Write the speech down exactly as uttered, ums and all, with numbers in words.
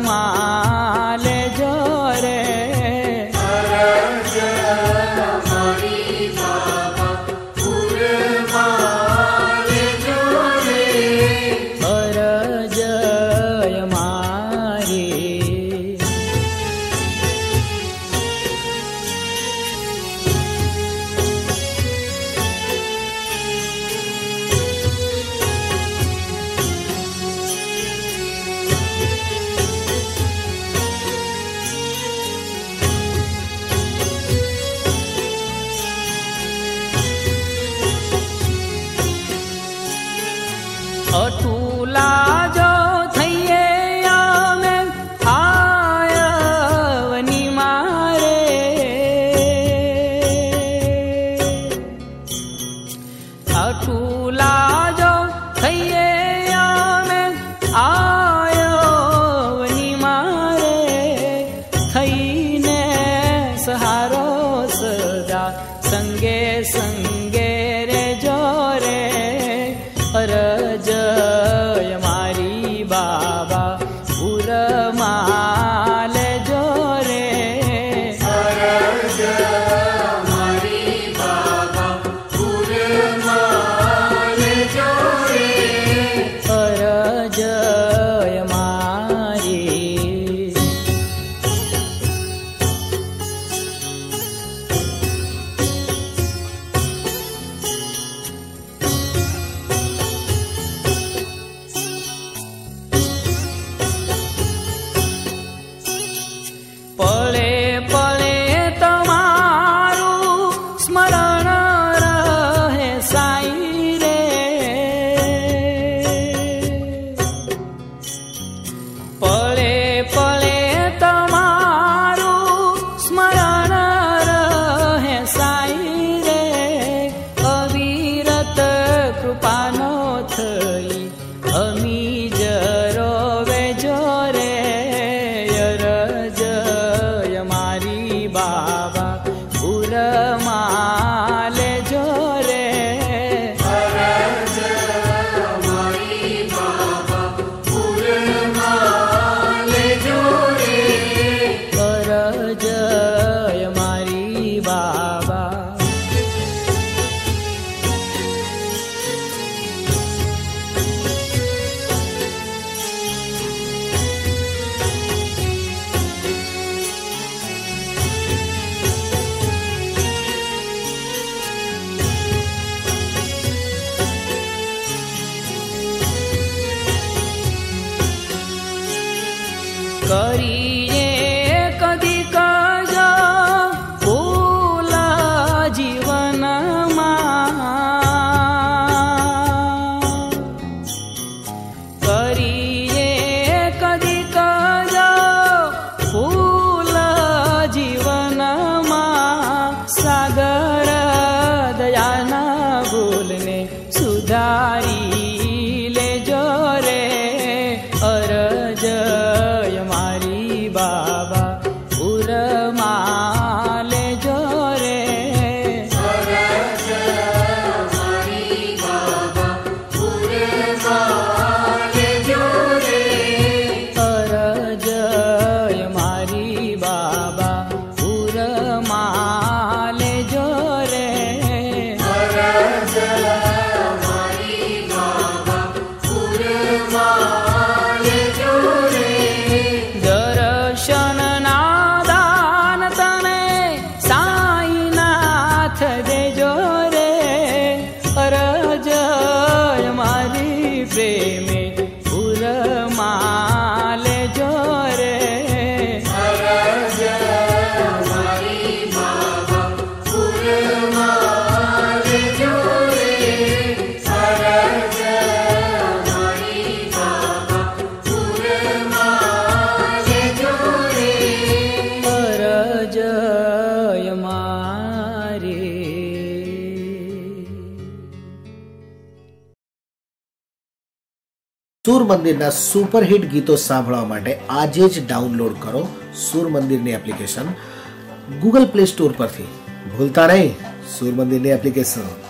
માં લેજો રે. અટુલા જો થઈએ અમે આયવની મારે. અટુલા જો થઈએ અમે આયવની મારે. થઈને સહારો સદા સંગે સંગે રે જોરે. અરજ મારી બાબા પુરમાં લેજો રે. અરજ મારી બાબા પુરમાં લેજો રે. અરજ મારી. પળે પળે તમારું સ્મરણ રહે સાઈ રે. પળે પળે તમારું સ્મરણ રહે સાઈ રે. અવિરત કૃપાનો થઈ અમી જરો વેજો રે. બાબા પુરમાં લેજો રે. અરજ મારી બાબા પુરમાં લેજો રે. અરજ મારી બાબા. કરીએ કદી કજો ભૂલ જીવનમાં. કરીએ કદી કજો ભૂલ જીવનમાં. સાગર દયાના ભૂલને સુધારી લેજો રે. અરજ મારી બાબા પુરમાં લેજો રે. અરજ મારી બાબા પુરમાં લેજો રે. અરજ મારી બાબા પુરમાં લેજો રે. અરજ મારી બાબા પુરમાં લેજો રે. દર્શન ના દાન તને સાઈનાથ દેજો રે. અરજ મારી પ્રેમે પુરમાં લેજો રે. અરજ મારી બાબા પુરમાં લેજો રે. અરજ મારી બાબા પુરમાં લેજો રે. અરજ મારી. સુર મંદિરના સુપરહિટ ગીતો સાંભળવા માટે આજે જ ડાઉનલોડ કરો સુર મંદિરની એપ્લિકેશન ગૂગલ પ્લે સ્ટોર પરથી. ભૂલતા નહીં સુર મંદિરની એપ્લિકેશન.